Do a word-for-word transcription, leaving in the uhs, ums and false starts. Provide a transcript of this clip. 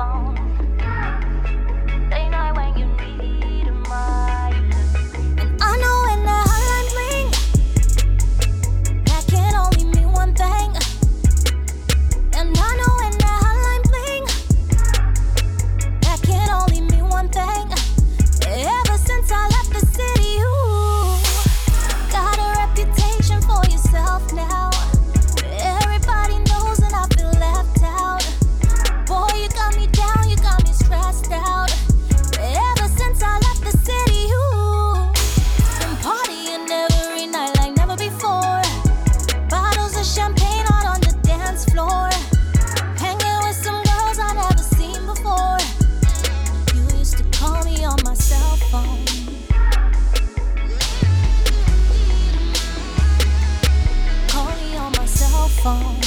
phone. Late night when you need my love. And I know when that hotline bling, that can only mean one thing. And I know when that hotline bling, that can only mean one thing. Ever since I left the city, you got a reputation for yourself now. Everybody knows and I feel left out. Boy, you got me down, you got me stressed out. Ever since I left the city, you been partying every night like never before. Bottles of champagne out on the dance floor. Hanging with some girls I never seen before. You used to call me on my cell phone. Call me on my cell phone.